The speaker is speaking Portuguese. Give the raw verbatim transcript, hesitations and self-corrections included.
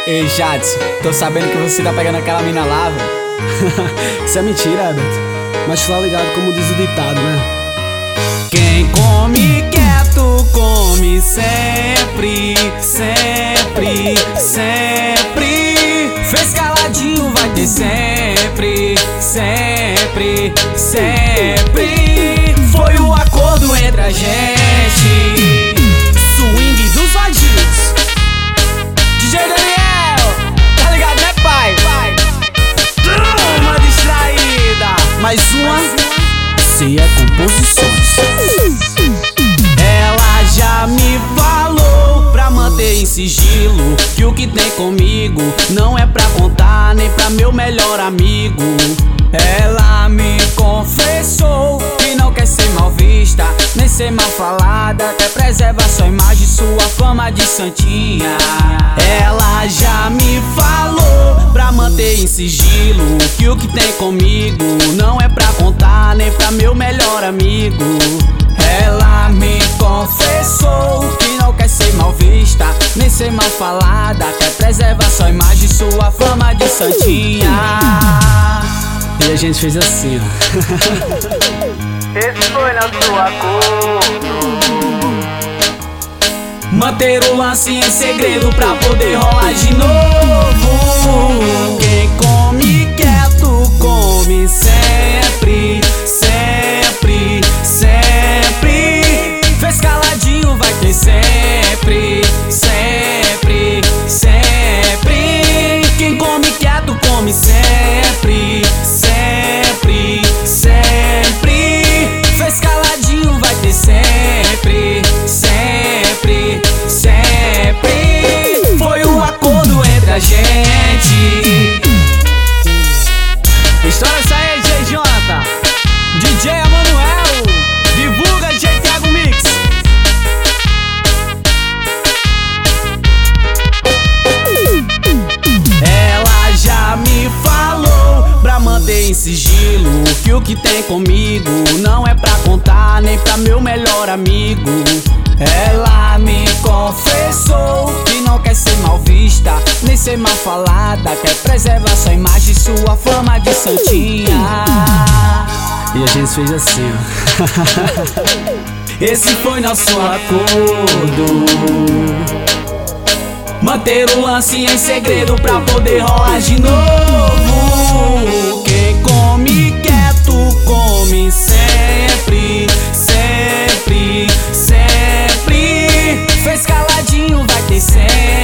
Ei, Jadson, tô sabendo que você tá pegando aquela mina lá, velho. Isso é mentira, Beto. Mas tá ligado como diz o ditado, né? Quem come quieto, come sempre, sempre, sempre. Fez caladinho, vai ter sempre, sempre, sempre. Foi o acordo entre a gente. Swing dos vadios. D J Daniel, tá ligado, né, pai? Uma distraída. Mais uma. Se é composições. Ela já me falou pra manter em sigilo que o que tem comigo não é pra contar nem pra meu melhor amigo. Ela me confessou que não quer ser mal vista nem ser mal falada, quer preservar sua imagem, sua fama de santinha. Ela já me falou pra manter em sigilo que o que tem comigo não é pra contar nem pra meu melhor amigo. Ela me confessou que não quer ser mal vista nem ser mal falada, quer preservar sua imagem, sua fama de santinha. E a gente fez assim, ó. Esse foi nosso acordo. Manter o lance em segredo pra poder rolar de novo. Quem come quieto, come sempre, sempre, sempre. Fez caladinho, vai ter sempre, sempre, sempre. Quem come quieto, come sempre, sempre, sempre. Fez caladinho, vai ter sempre, sempre, sempre. Foi um acordo entre a gente. Estoura essa aí, D J Jonathan, D J Emanuel, divulga D J Thiago Mix. Ela já me falou pra manter em sigilo que o que tem comigo não é pra contar nem pra meu melhor amigo. Ela me confessou que não quer ser mal vista nem ser mal falada, quer preservar sua imagem, sua fama de santinha. E a gente fez assim, ó. Esse foi nosso acordo. Manter o lance em segredo pra poder rolar de novo. Quem come quieto, come sempre, sempre, sempre. Fez caladinho, vai ter sempre.